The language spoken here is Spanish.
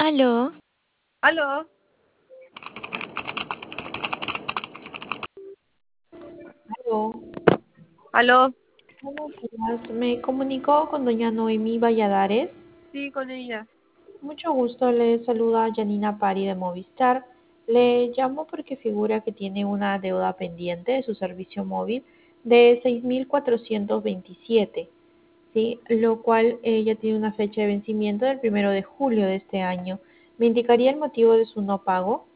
Aló, Aló, Aló, aló, buenos días. Me comunicó con doña Noemí Valladares. sí, con ella. Mucho gusto, le saluda Janina Pari de Movistar. Le llamo porque figura que tiene una deuda pendiente de su servicio móvil de 6.427, ¿sí? Lo cual ya tiene una fecha de vencimiento del 1 de julio de este año. ¿Me indicaría el motivo de su no pago?